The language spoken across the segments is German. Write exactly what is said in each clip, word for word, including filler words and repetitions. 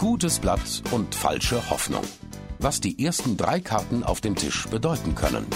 Gutes Blatt und falsche Hoffnung. Was die ersten drei Karten auf dem Tisch bedeuten können.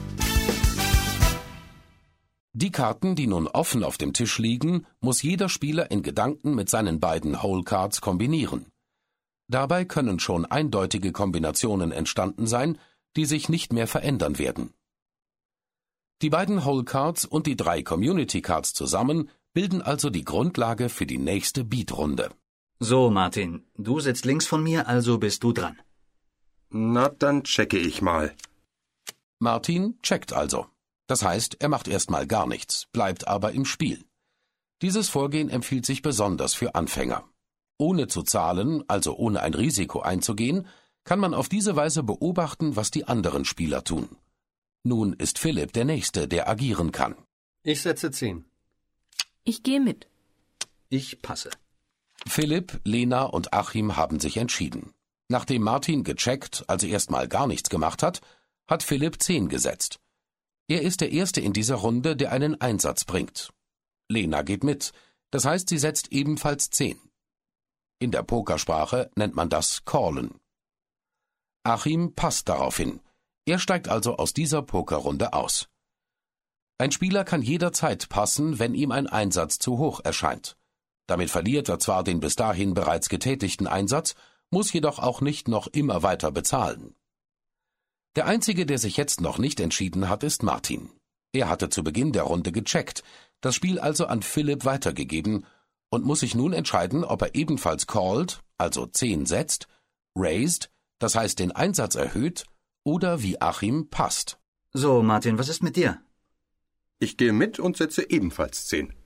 Die Karten, die nun offen auf dem Tisch liegen, muss jeder Spieler in Gedanken mit seinen beiden Hole Cards kombinieren. Dabei können schon eindeutige Kombinationen entstanden sein, die sich nicht mehr verändern werden. Die beiden Hole Cards und die drei Community Cards zusammen bilden also die Grundlage für die nächste Beat-Runde. So, Martin, du sitzt links von mir, also bist du dran. Na, dann checke ich mal. Martin checkt also. Das heißt, er macht erstmal gar nichts, bleibt aber im Spiel. Dieses Vorgehen empfiehlt sich besonders für Anfänger. Ohne zu zahlen, also ohne ein Risiko einzugehen, kann man auf diese Weise beobachten, was die anderen Spieler tun. Nun ist Philipp der Nächste, der agieren kann. Ich setze zehn. Ich gehe mit. Ich passe. Philipp, Lena und Achim haben sich entschieden. Nachdem Martin gecheckt, also erstmal gar nichts gemacht hat, hat Philipp zehn gesetzt. Er ist der Erste in dieser Runde, der einen Einsatz bringt. Lena geht mit, das heißt, sie setzt ebenfalls zehn. In der Pokersprache nennt man das Callen. Achim passt daraufhin. Er steigt also aus dieser Pokerrunde aus. Ein Spieler kann jederzeit passen, wenn ihm ein Einsatz zu hoch erscheint. Damit verliert er zwar den bis dahin bereits getätigten Einsatz, muss jedoch auch nicht noch immer weiter bezahlen. Der Einzige, der sich jetzt noch nicht entschieden hat, ist Martin. Er hatte zu Beginn der Runde gecheckt, das Spiel also an Philipp weitergegeben und muss sich nun entscheiden, ob er ebenfalls called, also zehn setzt, raised, das heißt den Einsatz erhöht, oder wie Achim passt. So, Martin, was ist mit dir? Ich gehe mit und setze ebenfalls zehn.